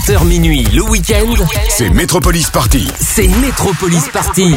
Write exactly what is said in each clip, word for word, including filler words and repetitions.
vingt heures minuit le week-end, c'est Metropolis Party. C'est Metropolis Party.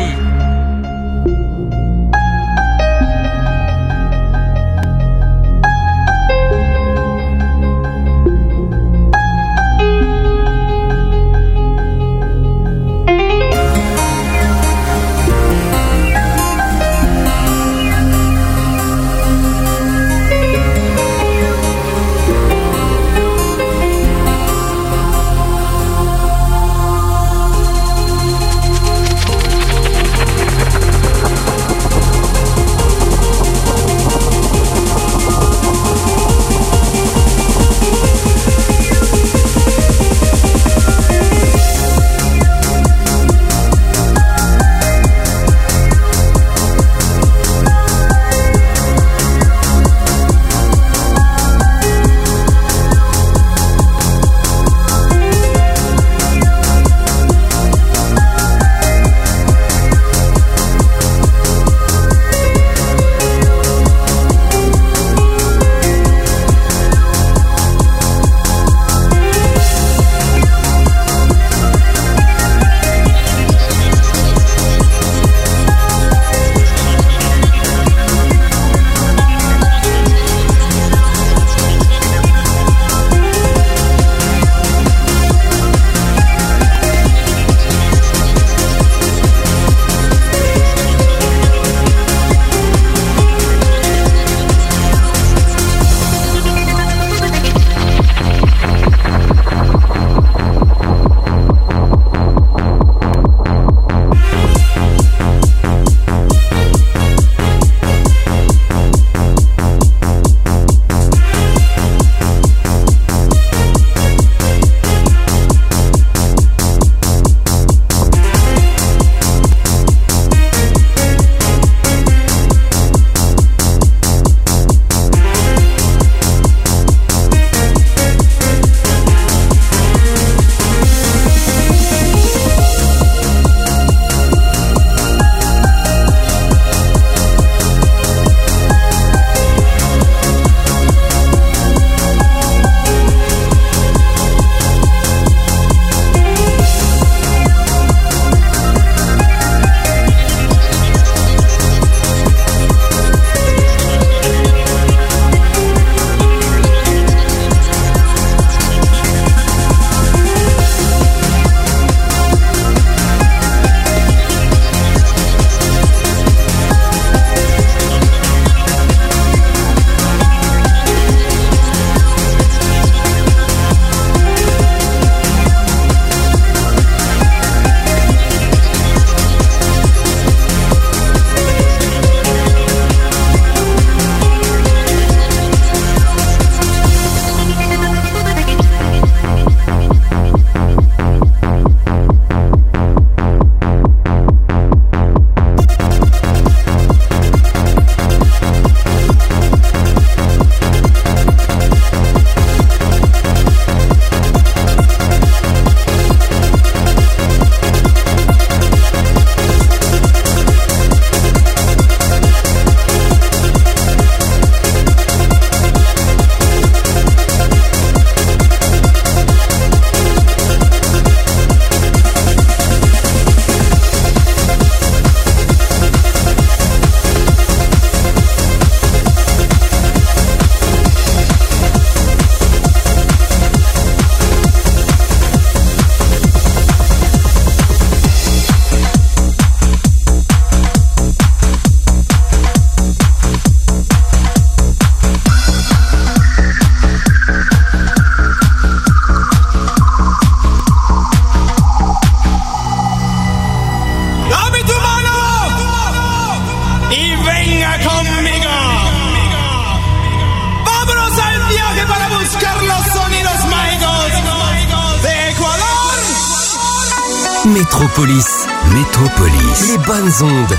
Métropolis. Métropolis. Les bonnes ondes.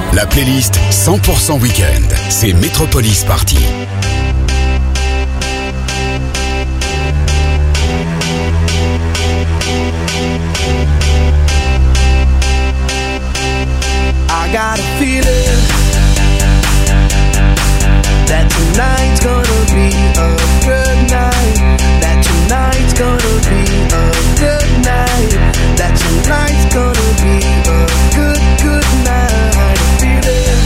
La playlist cent pour cent week-end, c'est Metropolis Party. I got a feeling that tonight's gonna be a good night. That tonight's gonna be a good night. That tonight's gonna be a good, good night. A feeling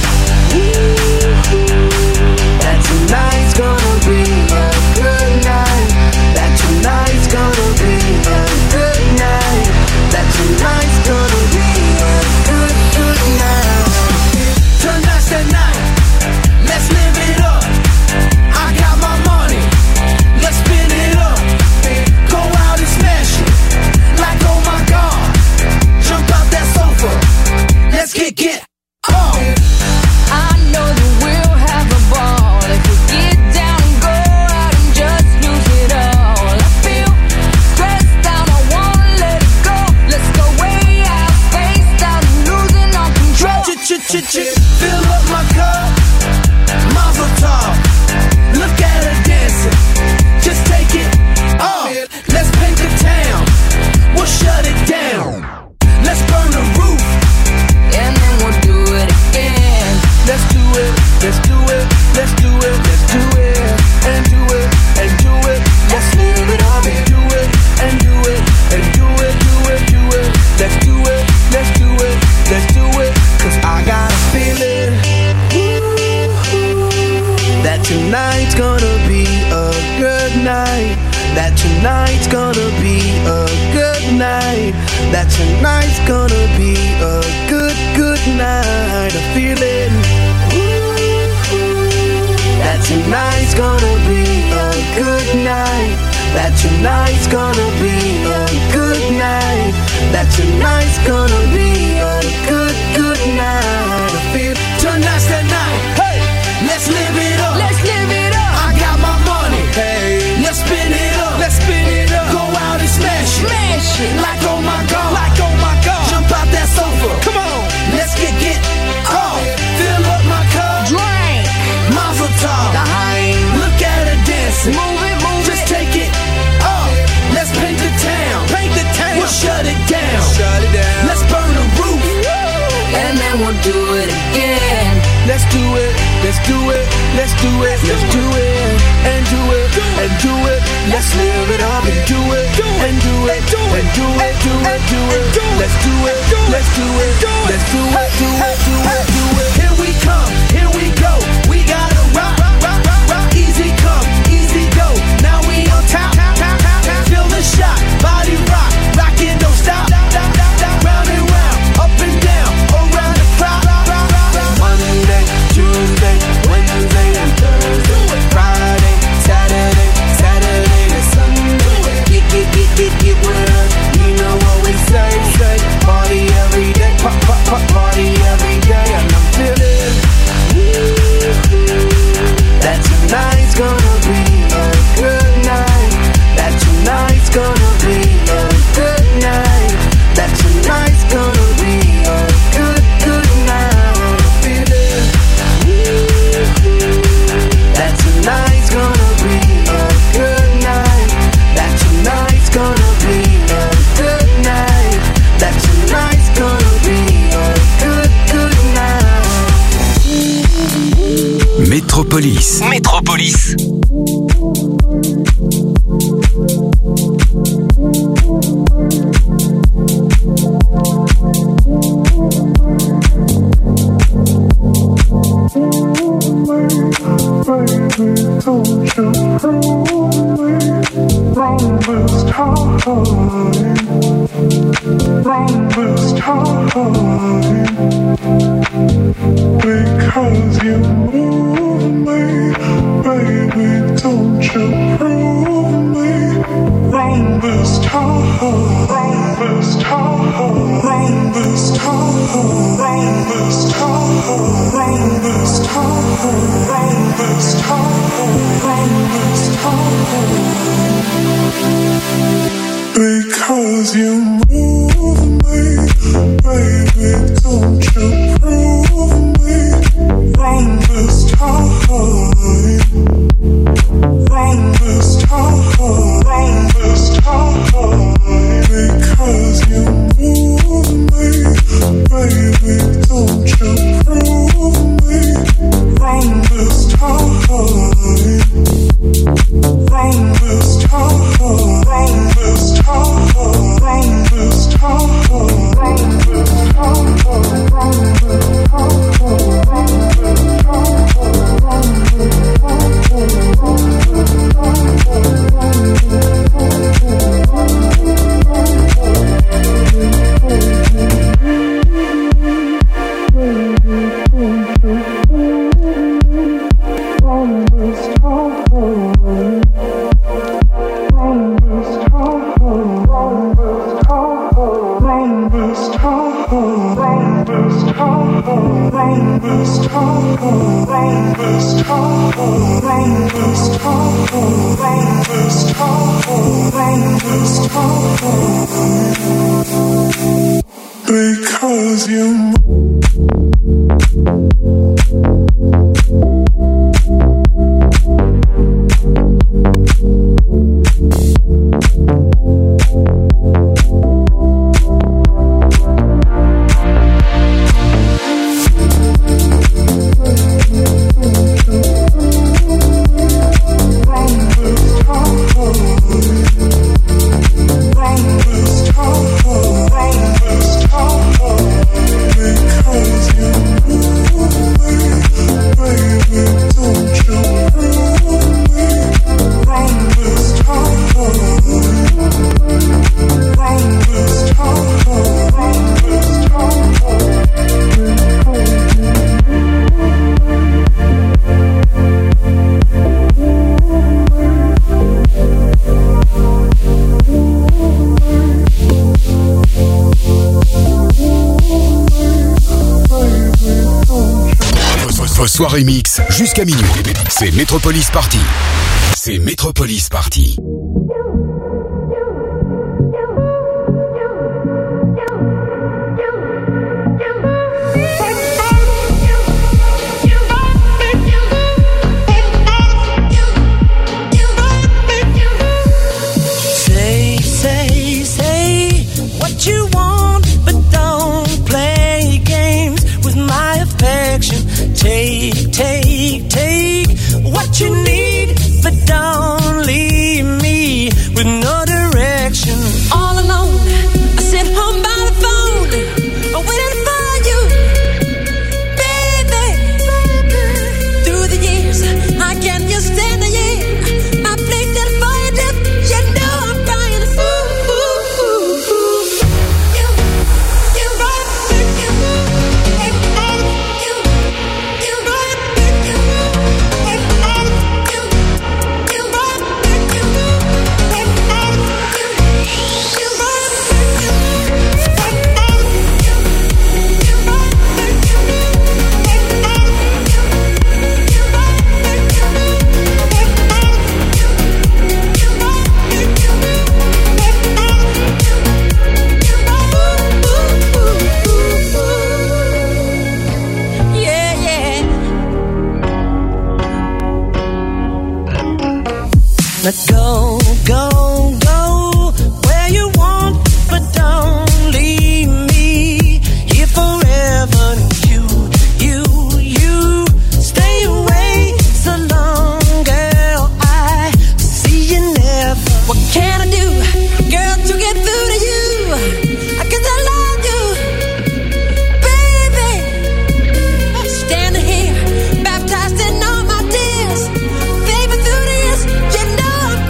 that tonight's gonna be a good night. That tonight's gonna be a good night. That tonight's gonna be a good, good night. Tonight's the night. Let's live it up. I got my money. Let's spin it up. Go out and smash it. Like oh my God. Jump out that sofa. Let's kick it off. I know that we'll have a ball if we get down and go out and just lose it all. I feel stressed out, I wanna let it go. Let's go way out, spaced out and losing all control. Ch-ch-ch-ch, fill up my cup. Mazel tov. Look at her dancing. Just take it off. Let's paint the town. We'll shut it down. Let's burn the roof. And then we'll do it again. Let's do it. Let's do it. Let's do it. Let's do it. And do it. And do it. Let's live it up and do it. And do it. And do it. Do it. Do it. Let's do it. Let's do it. Let's do it. Cause I got a feeling that tonight's gonna be a good night. That tonight's gonna be a good night. That tonight's gonna be a good, good night. A feeling that tonight's gonna be a good night. That tonight's gonna be a good night. That tonight's gonna be a good, good night. I feel tonight's the night. Hey, let's live it up. Let's live it up. I got my money. Hey, let's spin it up. Let's spin it up. Go out and smash it. Smash it. Like oh my God. Like oh my God. Jump out that sofa. Come on. Let's get get off. Fill up my cup. Drink. Mazel tov. Look at her dancing. Move it, move Just it. take it off. Let's paint the town. Paint the town. We'll shut it down. Shut it down. Let's burn the roof. And then we'll do it again. Let's do it. Let's do it. Let's do it. Let's do it. And do it. And do it. Let's live it up and do it. And do it. And do it. Do it. Do it. Let's do it. Let's do it. Let's do it. Do it. Do it. Do it. Here we come. Here we go. We gotta rock. Rock. Rock. Rock. Easy come. Easy go. Now we on top. Feel the shot. Body rock. Rock it. Don't stop. Round and round. Up and down. Around the clock. Monday, Tuesday, Wednesday, and Thursday. Friday, Saturday, Saturday to Sunday. Get, get, get, get, get with us. You know what we say, say. Party every day, pop, pop, pop, party every day. And I'm feeling that tonight's gonna be a good night. That tonight's gonna be a good night. That tonight's gonna be a good, good night. Feeling that tonight's gonna be a good night. That tonight's gonna be a good night. That tonight's gonna be a good, good night. Metropolis. Metropolis. Baby, don't you prove me wrong this time, wrong this time, because you move me. Baby, don't you prove me wrong this time, wrong this time, wrong this time, wrong this time, wrong this time, wrong this time, wrong this time. Because you move me, baby, don't you prove me round this town, round this town, round this town, round this town, round this town, because you. Soirée mix jusqu'à minuit. C'est Metropolis Party. C'est Metropolis Party. Say, say, say what you want, but don't play games with my affection. Take, take, take what you need, but don't leave me with no direction. All alone, I sit home by the phone, waiting for you, baby. Through the years, I can't just stand the year. My place that for you, dip, you know I'm crying. Ooh, ooh, ooh, ooh. You, you right, you, you, you, you. Now go, go, go where you want, but don't leave me here forever. You, you, you stay away so long, girl. I see you never. What can I do, girl, to get through to you? I guess I love you, baby. Standing here, baptized in all my tears, baby, through the years, you know.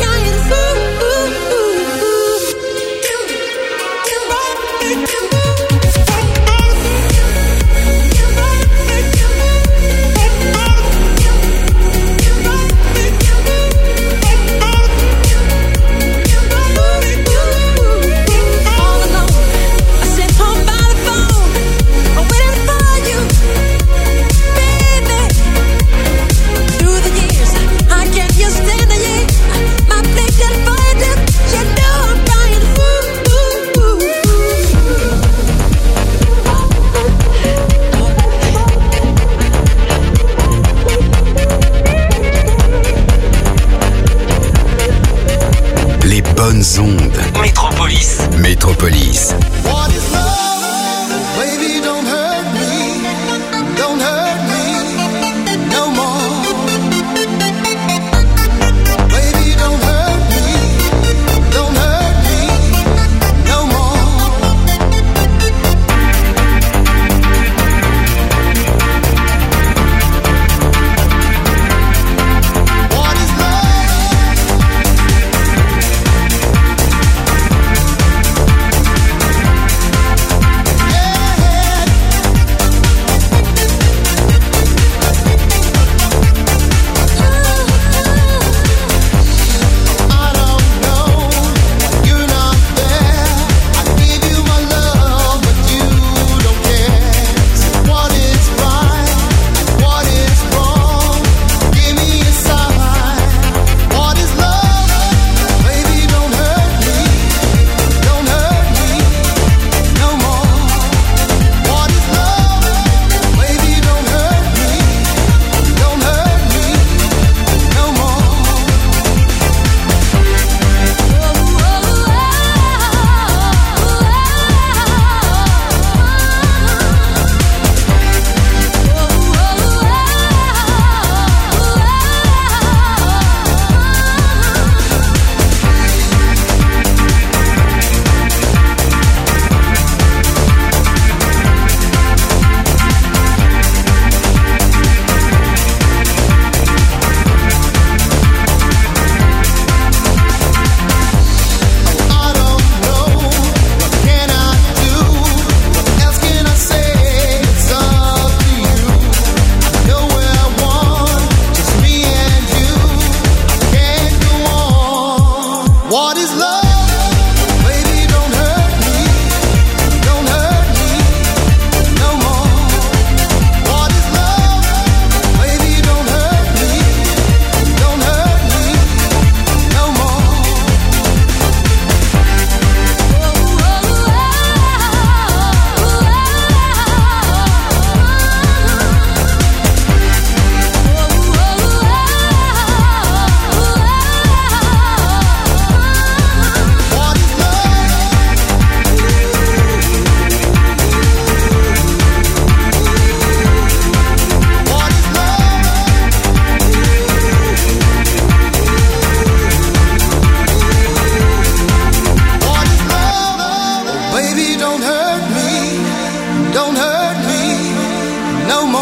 Bonnes ondes. Métropolis. Métropolis. What is love? Baby, don't hurt me. Don't hurt me no more. Baby, don't hurt me. Don't hurt me no more. What is love?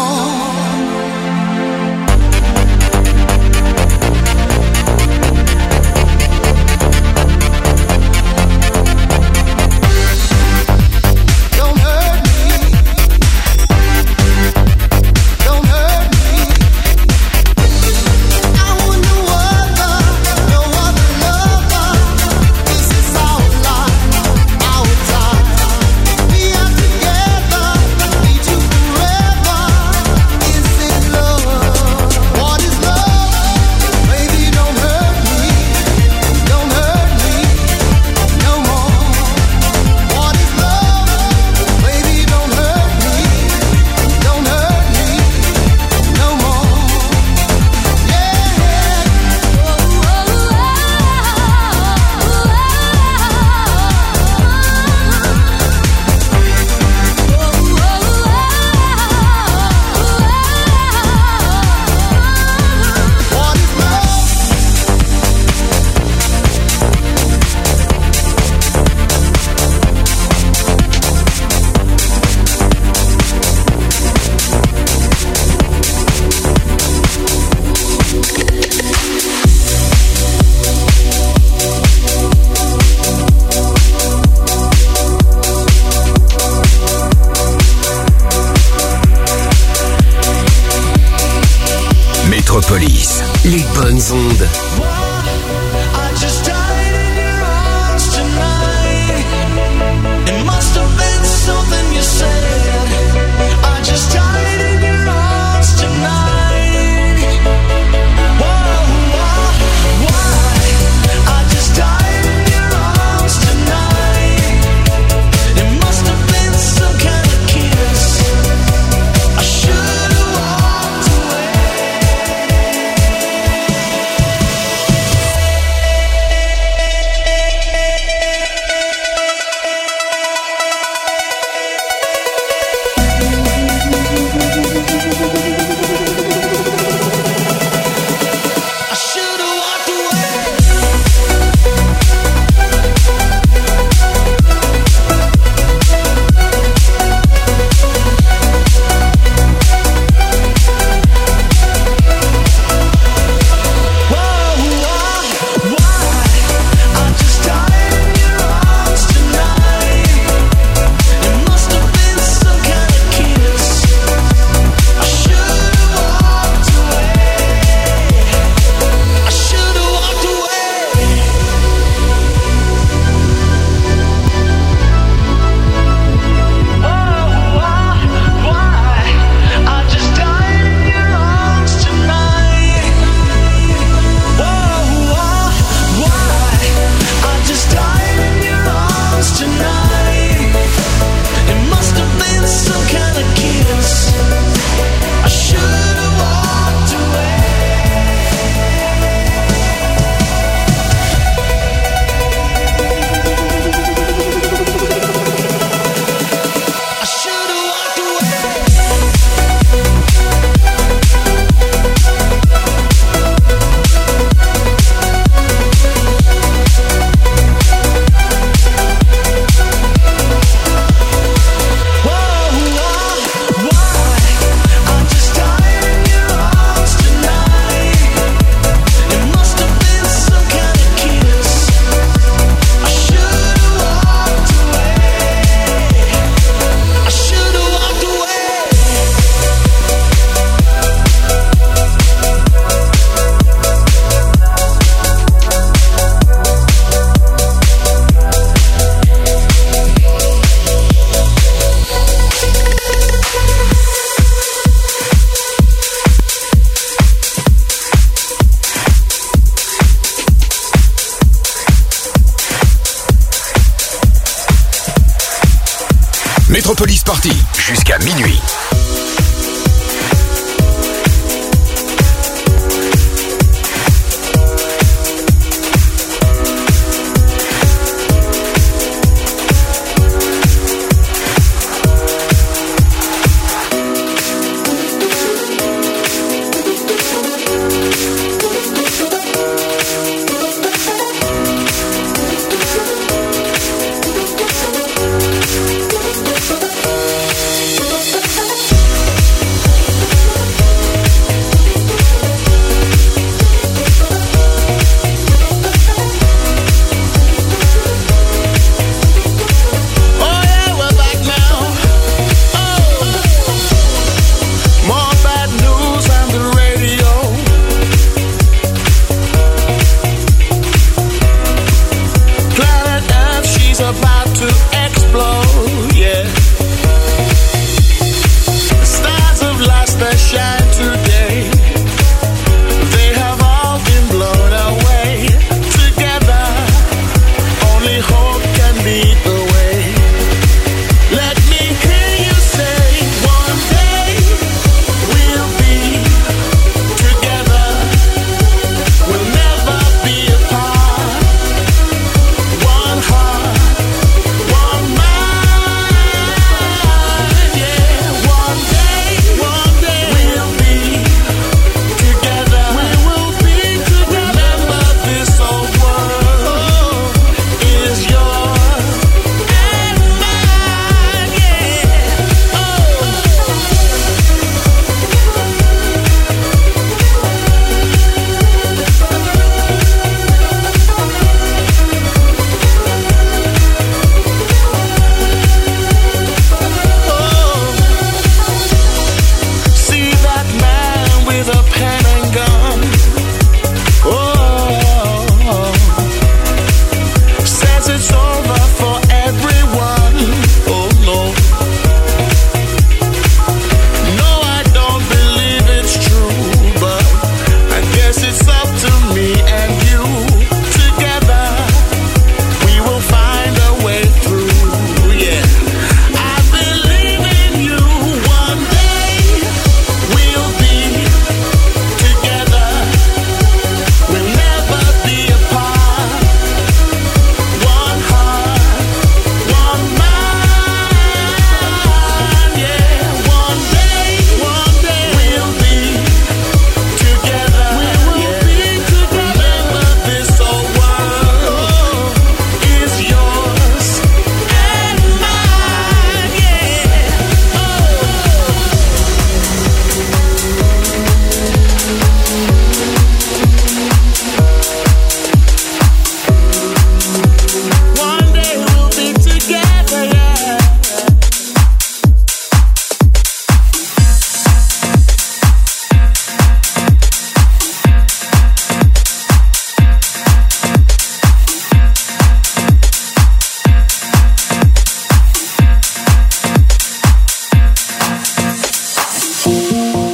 Métropolis, les bonnes ondes. Should've walked away.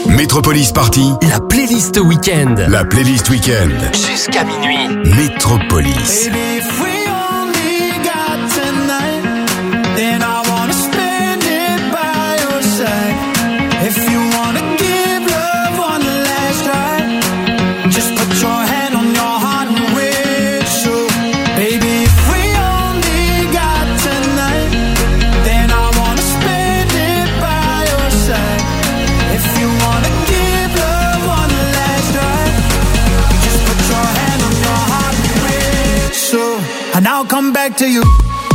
Métropolis Party, La playlist week-end. la playlist week-end. Jusqu'à minuit. Métropolis. Baby, if we only got tonight, then I wanna spend it by your side. If you wanna give love one last try, just put your hand on your heart and whistle. Baby, if we only got tonight, then I wanna spend it by your side. If you wanna give love one last try, just put your hand on your heart and whistle, and I'll come back to you.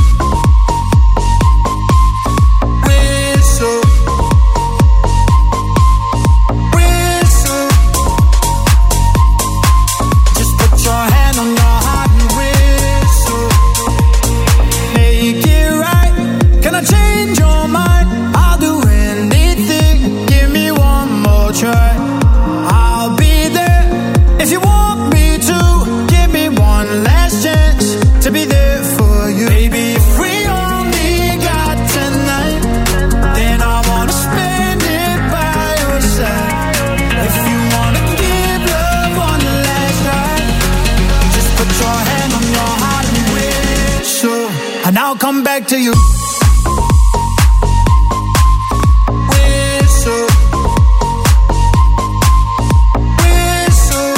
Whistle, whistle, just put your hand on your heart and whistle. Make it right. Can I change your mind? I'll do anything. Give me one more try. I'll be there if you want me to. Give me one last chance to be there for you. Baby, if we only got tonight, then I wanna spend it by your side. If you wanna give love one last try, just put your hand on your heart and whistle, and I'll come back to you. Whistle, whistle,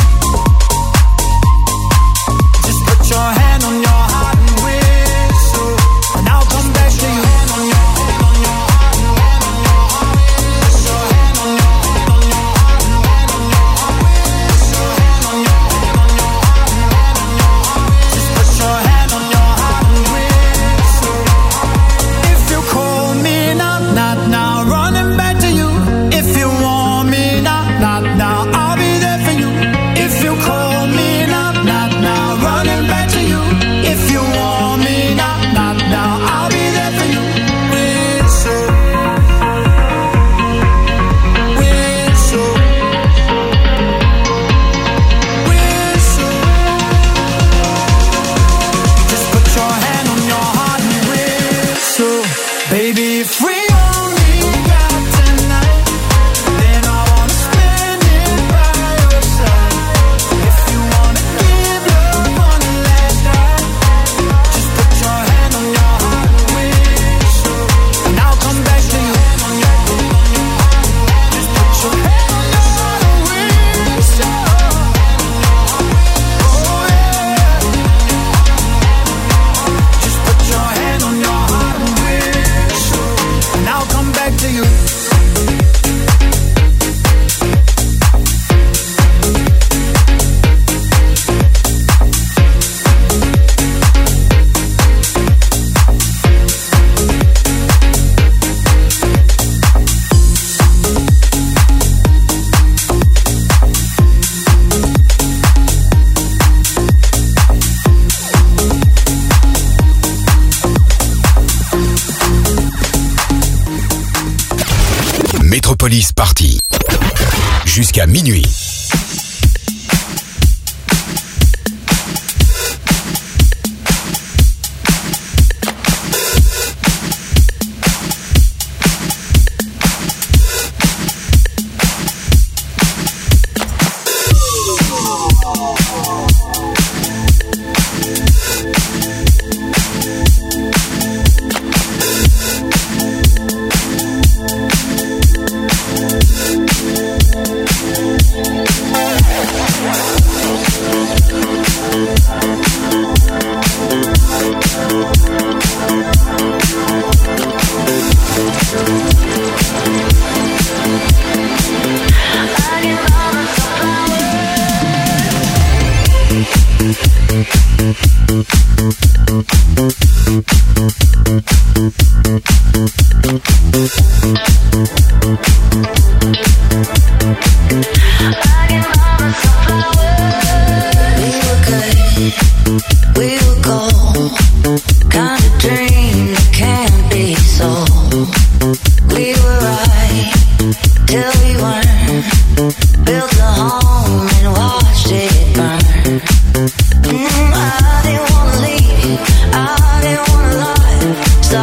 just put your hand on your heart and whistle, and I'll come back to you. Hand on your, hand on your heart, hand on your heart, put your hand on your, hand on your heart, hand on your heart, whistle, hand on your, hand on your heart, hand on your heart, just put your hand on your heart and whistle. If you call me now, not now, running back to you. If you want me now, not now, I'll be there for you. If you call me now, not now, running back to you. If you want me now, not now, I'll be there for you. Whistle, whistle, whistle, just put your hand on your heart and whistle. Baby, if we only got tonight, then I wanna spend it by your side. If you wanna give love one last try, just put your hand on your heart and whistle, and I'll come back to you. Just put your hand on your heart and whistle. Oh yeah. Just put your hand on your heart and whistle, and I'll come back to you. Métropolis Party. Jusqu'à minuit.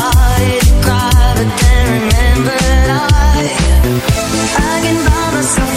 Started to cry, but then remembered I, I can buy myself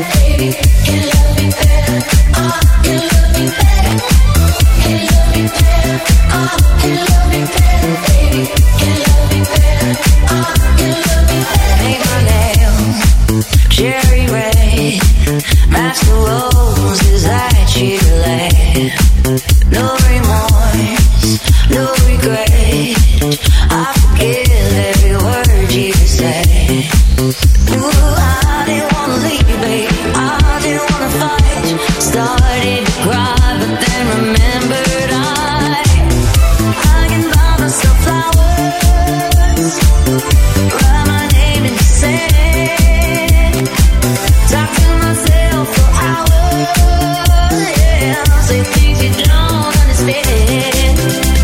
Cherry red, match the roses that you lay. No remorse, no regret. I forgive every word you say. Ooh, I didn't wanna leave, babe. I didn't wanna fight. Started to cry, but then remembered I I can buy myself flowers, write my name in the sand, talk to myself for hours, yeah, say things you don't understand.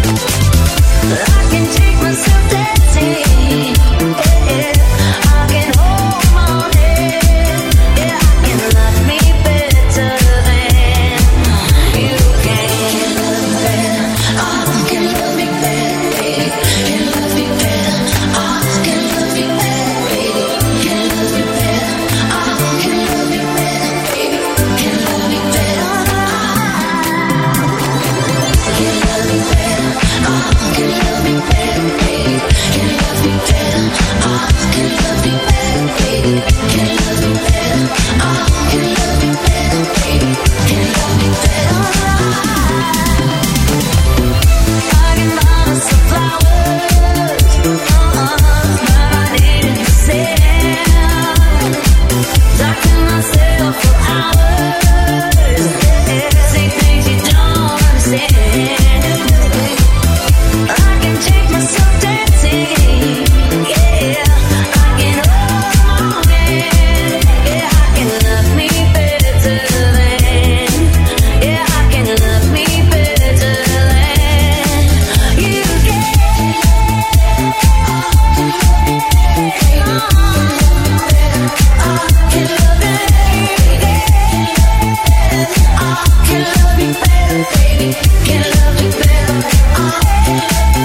I can take myself dancing, yeah, I can hold my head, yeah, I can love me better than you can. I can love me better, baby, can love me better. I can love me better, baby, can love me better. I can love me better, baby, can love me better. I can love me better. I can love me better, baby, can love me better. I can love me better, baby, can love me better. I can love me better, baby, can love me better. I can buy myself flowers, uh-uh, write my name in the sand, talk to myself for hours, yeah, say things you don't understand. I can take myself dancing, yeah, I can hold my hand, yeah, I can love me better than, yeah, I can love me better than you can. I can love you better, baby, can love you better.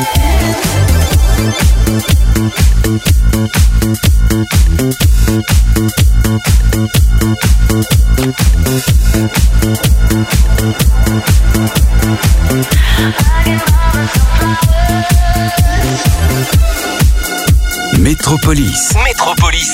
Métropolis. Métropolis.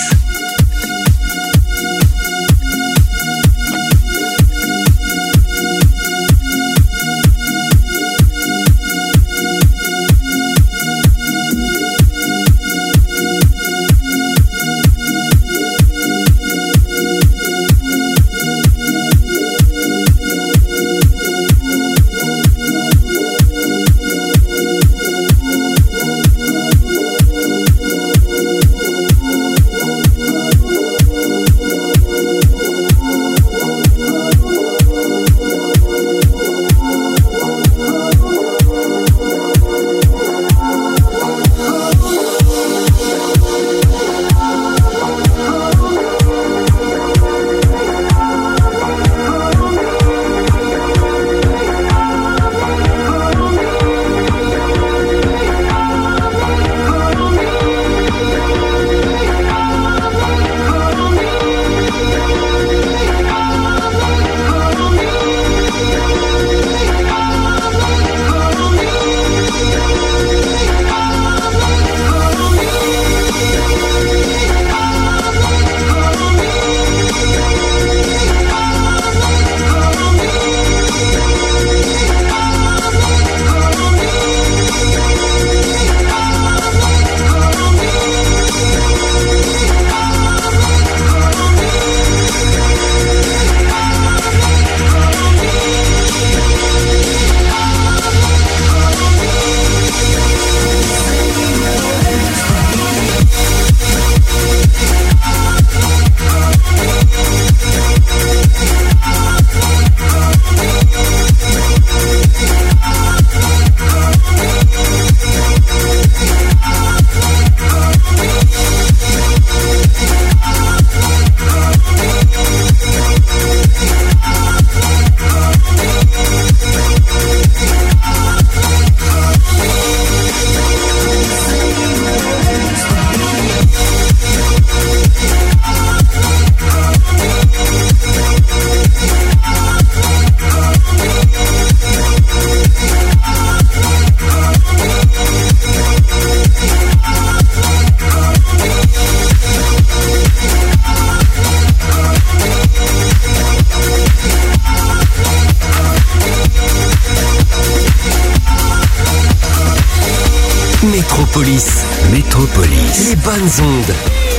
Métropolis. Métropolis. Les bonnes ondes.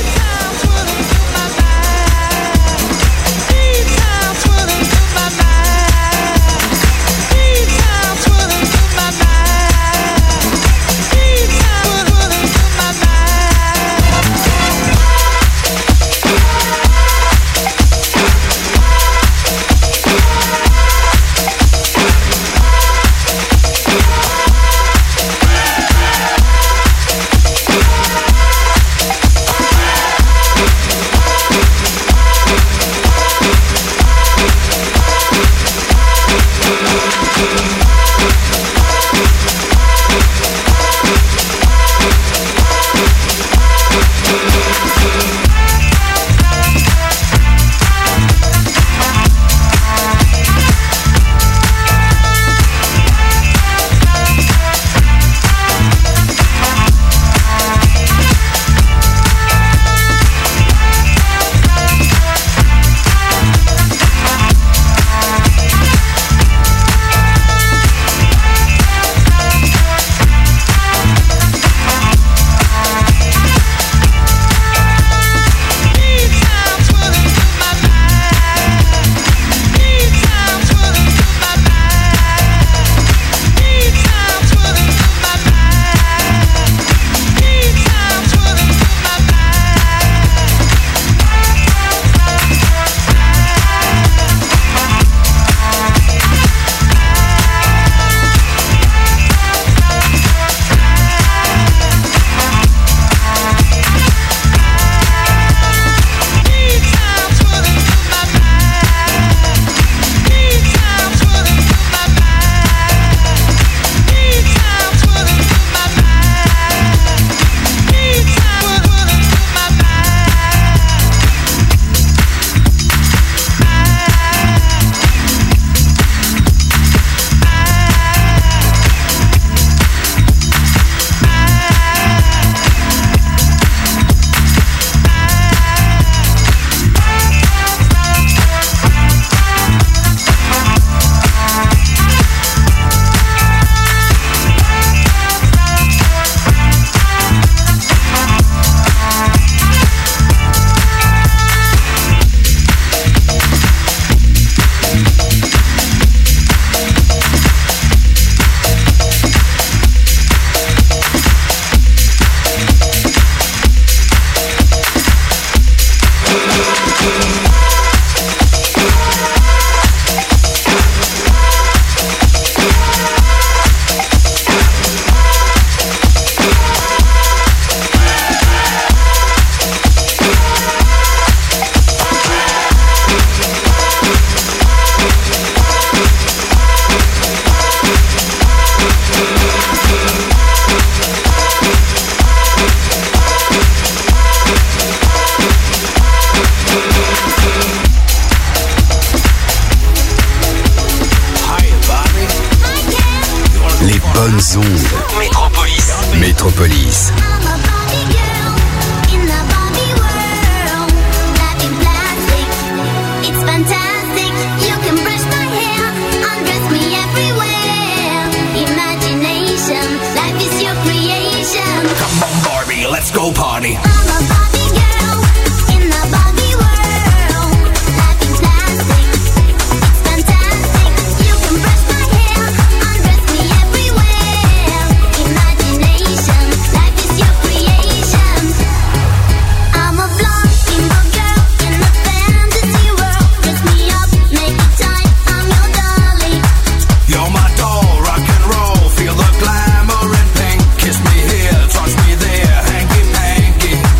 bonnes ondes. Métropolis. Métropolis. Let's go party. I'm a Barbie girl in the Barbie world. Life is plastic, it's fantastic. You can brush my hair, undress me everywhere. Imagination, life is your creation. I'm a blonde single girl in a fantasy world. Dress me up, make it time, I'm your dolly. You're my doll, rock and roll. Feel the glamour and pink. Kiss me here, touch me there. Hanky panky.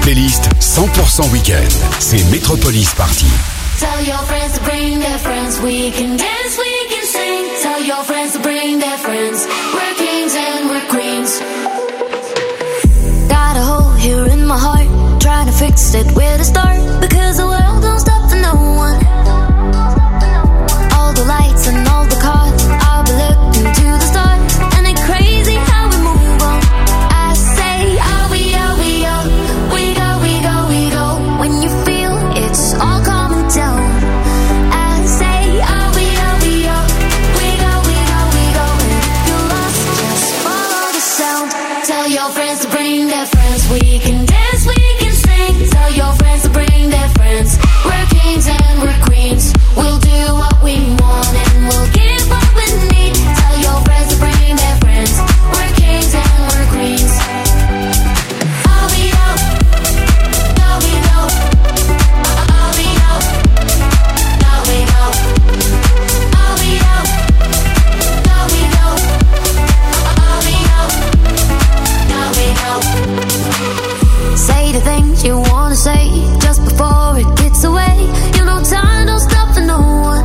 playlist cent pour cent week-end. C'est Metropolis Party. Tell your friends to bring their friends. We can dance, we can sing. Tell your friends to bring their friends. We're kings and we're queens. Got a hole here in my heart, trying to fix it, where to start, because the world don't stop for no one. All the lights and all the cars, I'll be looking to the stars, and it's crazy how we move on. I say, oh we go, we go, we go, we go, we go. When you feel it's all coming down, I say, oh we go, we go, we go, we go, we go. And if you're lost, just follow the sound. Tell your friends to bring their friends. We can dance, we can sing. Tell your friends to bring their friends. We're kings and we're queens. We'll do what we want and we'll give what we need. Tell your friends to bring their friends. We're kings and we're queens. All we know, all we know, all we know, all we know, all we know, all we know, all we know, all we know. Say the things you wanna say just before it gets away. You know time don't stop for no one.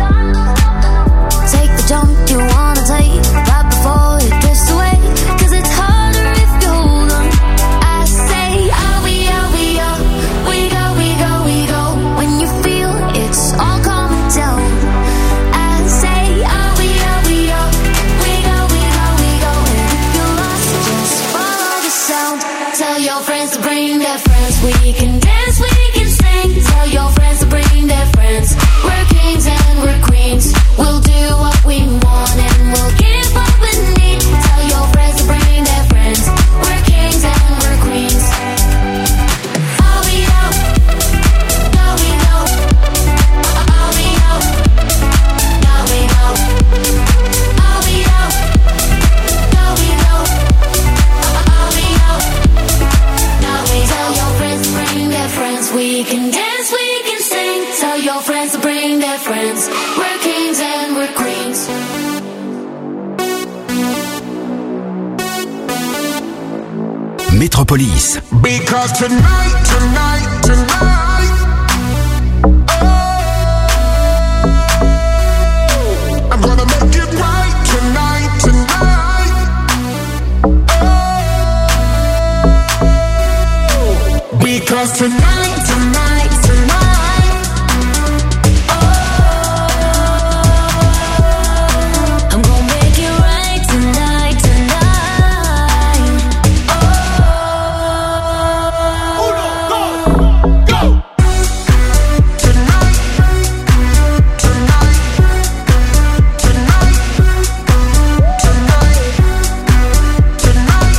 Take the jump you wanna take right before it gets away, 'cause it's harder if you hold on. I say, oh we go, we go, we go, we go, we go. When you feel it's all coming down, I say, oh we go, we go, we go, we go, we go. And if you're lost, just follow the sound. Tell your friends to bring their friends. We can dance, we can sing. Tell your friends to bring their friends. We're kings and we're queens. We'll do what we want and we'll give what we need. Tell your friends to bring their friends. We're kings and we're queens. All we know, all we know, all we know, all we know, all we know, all we know, all we know, all we know. Tell your friends to bring their friends. We can dance, we can sing. Tell your friends to bring their friends. We're kings and we're queens. Metropolis. Because tonight, tonight, tonight, oh, I'm gonna make it right tonight, tonight, oh, because tonight, tonight, tonight, I'm gonna make it right tonight, tonight. uno, dos, go! Tonight, tonight, tonight, tonight, tonight,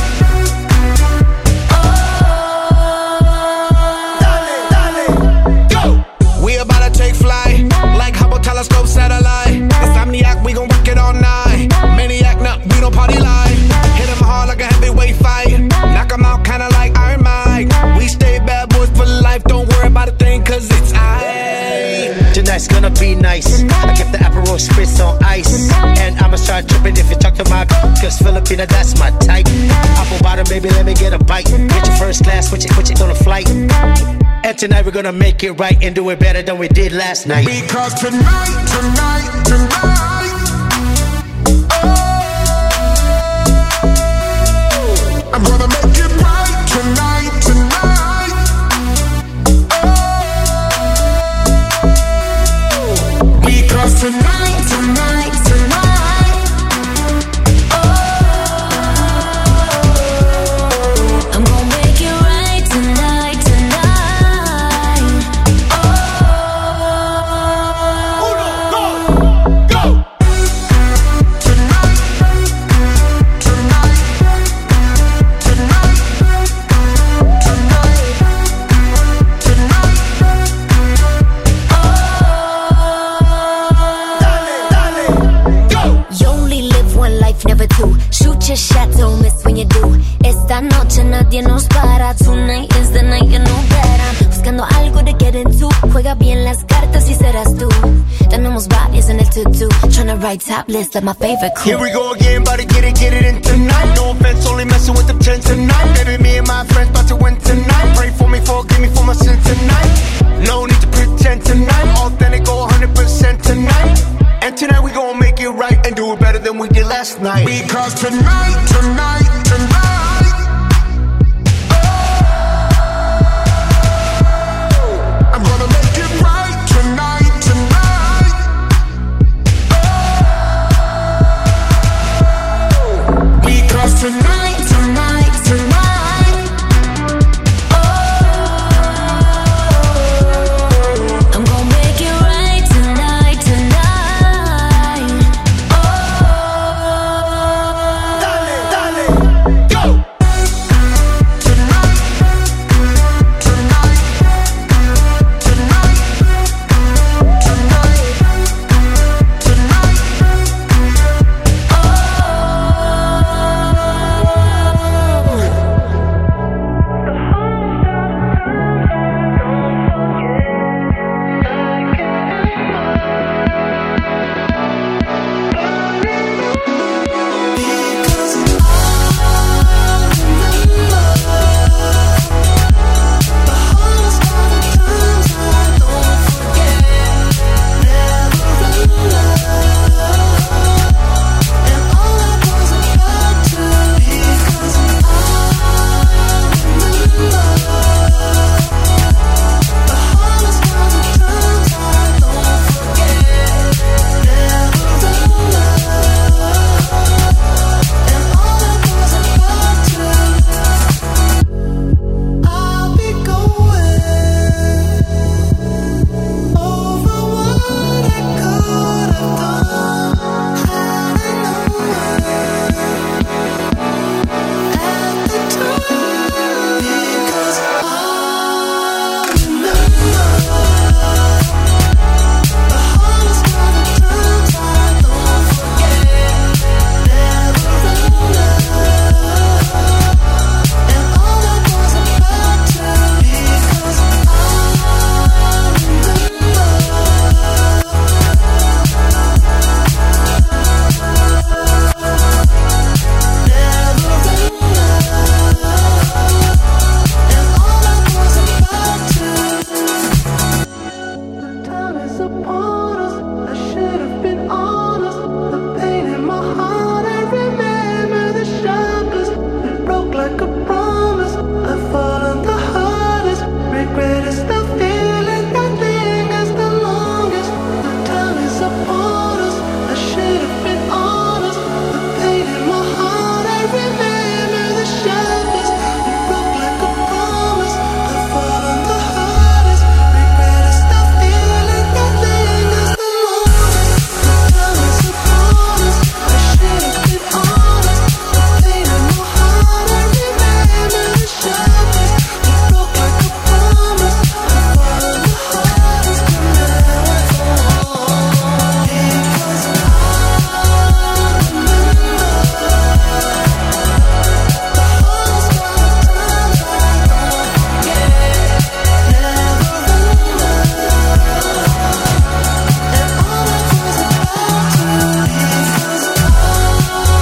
dale, dale, go! We about to take flight, like Hubble telescope satellite. Insomniac, we gon' work it all night. Maniac, nah, we don't party live. Hit 'em hard like a heavyweight fight. Knock 'em out kinda like Iron Mike. We stay bad boys for life, don't worry about a thing, 'cause it's aight. Tonight's gonna be nice. I kept the Aperol spritz on ice, and I'ma start tripping if you talk to my cause Filipina, that's my type. Apple bottom, baby, let me get a bite. Get your first class, put your, put you on a flight. And tonight we're gonna make it right and do it better than we did last night. Because tonight, tonight, tonight, oh, I'm gonna make it right tonight, tonight, oh, because tonight, tonight, tonight, I'm gonna make it right tonight, tonight. uno, dos, go! Tonight, tonight, tonight, tonight, tonight, dale, dale, go! You only live one life, never two. Shoot your shot, don't miss when you do. Esta noche nadie nos para. Tonight is the night, you know that I'm buscando algo de get into. Juega bien las cartas y serás tú. Tenemos bodies en el tutu. Tryna write top list of my favorite crew. Here we go again, buddy. gotta get it, get it in tonight. No offense, only messing with them ten tonight. Baby, me and my friends about to win tonight. Pray for me, forgive me for my sin tonight. No need to pretend tonight. Authentic, go one hundred percent tonight. And tonight we gon' make it right and do it better than we did last night. Because tonight, tonight